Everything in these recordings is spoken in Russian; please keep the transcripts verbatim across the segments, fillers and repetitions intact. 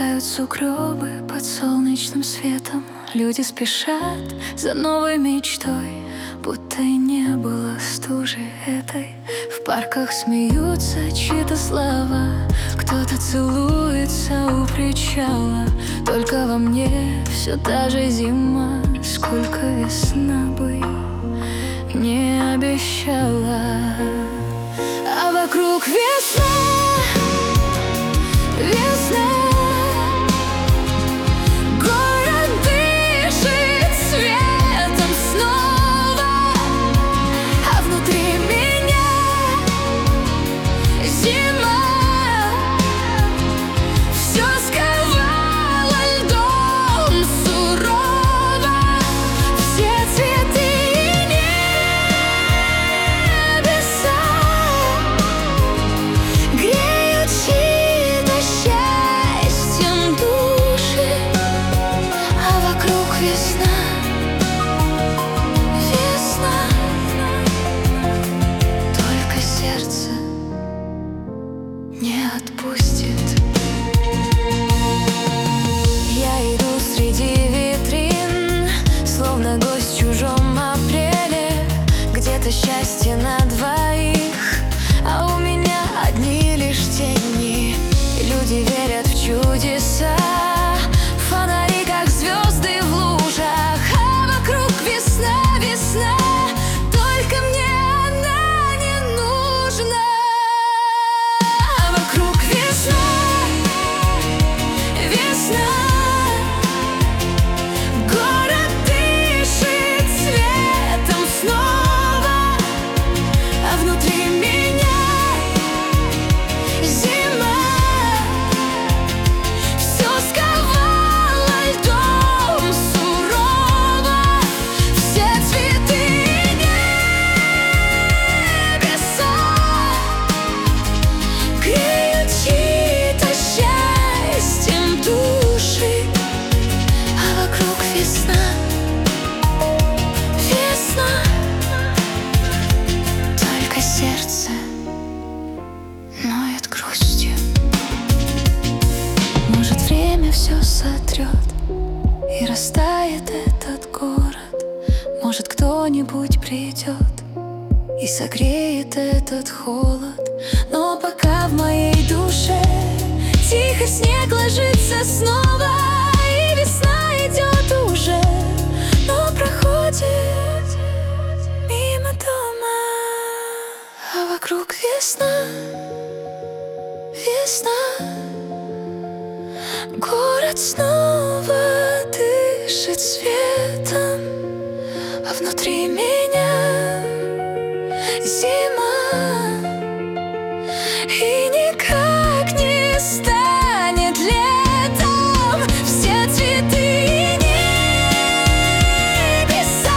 Тают сугробы под солнечным светом. Люди спешат за новой мечтой, будто и не было стужи этой. В парках смеются чьи-то слова, кто-то целуется у причала. Только во мне все та же зима, сколько весна бы не обещала. А вокруг весна, весна. Город дышит светом снова, а внутри меня зима. Все сковало льдом сурово, все цветы и небеса греют чьи-то счастьем души. А вокруг весна, весна. Только сердце не отпустит. Я иду среди витрин, словно гость в чужом апреле. Где-то счастье на двоих, а у меня одни лишь тени. Люди верят в чудеса, фонари как звезды в лужах. А вокруг весна, весна, только мне она не нужна. А вокруг весна, весна. Город дышит светом снова, а внутри меня зима. Все сковало льдом сурово, все цветы и небеса греют чьи-то счастьем души. А вокруг весна, весна. Только сердце ноет грустью. Может, время все сотрет и растает этот город. Может, кто-нибудь придет и согреет этот холод. Но пока в моей душе тихо снег ложится снова, и весна идет уже, но проходит мимо дома. А вокруг весна, весна. Город снова дышит светом, а внутри меня зима. И никак не станет летом все цветы и небеса.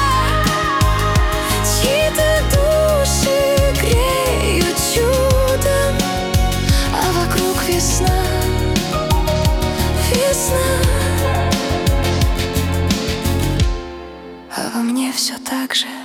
Чьи-то души греют чудом, а вокруг весна, весна. А во мне все так же